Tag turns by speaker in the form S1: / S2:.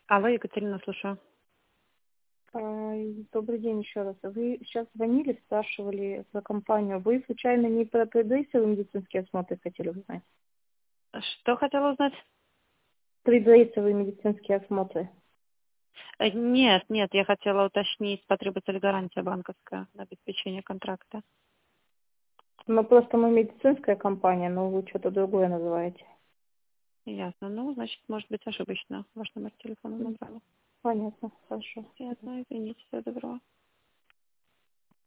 S1: Алло, Екатерина, слушаю.
S2: Добрый день еще раз. Вы сейчас звонили, спрашивали за компанию. Вы случайно не про предварительные медицинские осмотры хотели узнать?
S1: Что хотела узнать?
S2: Предварительные медицинские осмотры.
S1: Нет, я хотела уточнить, потребуется ли гарантия банковская на обеспечение контракта.
S2: Ну, просто мы медицинская компания, но вы что-то другое называете.
S1: Ясно. Ну, значит, может быть ошибочно. Ваш номер телефона набрала.
S2: Понятно, хорошо.
S1: Ясно, извините, всего доброго.